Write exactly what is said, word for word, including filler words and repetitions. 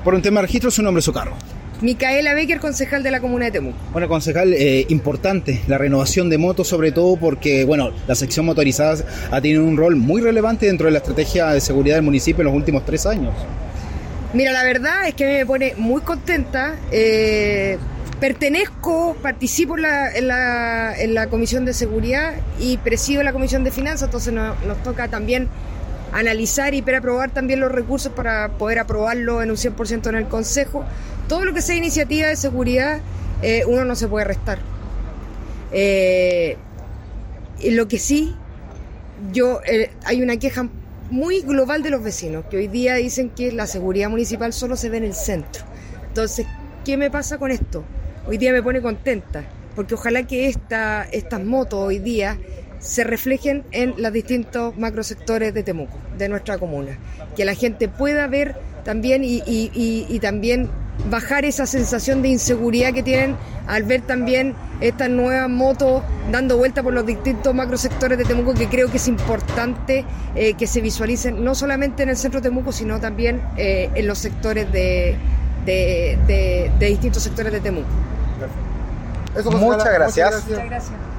Por un tema de registro, su nombre y su cargo. Micaela Becker, concejal de la comuna de Temuco. Bueno, concejal, eh, importante la renovación de motos, sobre todo porque, bueno, la sección motorizada ha tenido un rol muy relevante dentro de la estrategia de seguridad del municipio en los últimos tres años. Mira, la verdad es que me pone muy contenta. Eh, pertenezco, participo en la, en, la, en la Comisión de Seguridad y presido la Comisión de Finanzas, entonces nos, nos toca también analizar y preaprobar también los recursos para poder aprobarlo en un cien por ciento en el Consejo. Todo lo que sea iniciativa de seguridad, eh, uno no se puede restar. Eh, lo que sí, yo eh, hay una queja muy global de los vecinos, que hoy día dicen que la seguridad municipal solo se ve en el centro. Entonces, ¿qué me pasa con esto? Hoy día me pone contenta, porque ojalá que esta, estas motos hoy día se reflejen en los distintos macrosectores de Temuco, de nuestra comuna. Que la gente pueda ver también y, y, y, y también bajar esa sensación de inseguridad que tienen al ver también estas nuevas motos dando vuelta por los distintos macrosectores de Temuco, que creo que es importante eh, que se visualicen no solamente en el centro de Temuco, sino también eh, en los sectores de, de, de, de distintos sectores de Temuco. Eso, muchas gracias. Muchas gracias.